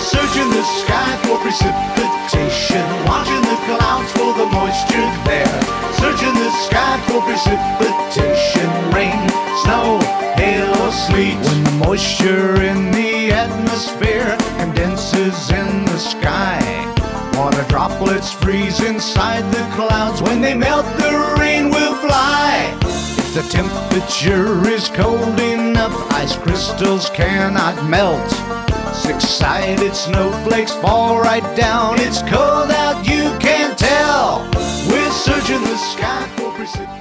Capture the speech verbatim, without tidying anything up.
searching the sky for precipitation, watching the clouds for the moisture there. Searching the sky for precipitation, rain, snow, hail or sleet. When the moisture in the atmosphere condenses in the sky, water droplets freeze inside the clouds. When they melt, the rain will fly. If the temperature is cold enough, ice crystals cannot melt. Six-sided snowflakes fall right down. It's cold out, you can't tell. We're searching the sky for precipitation.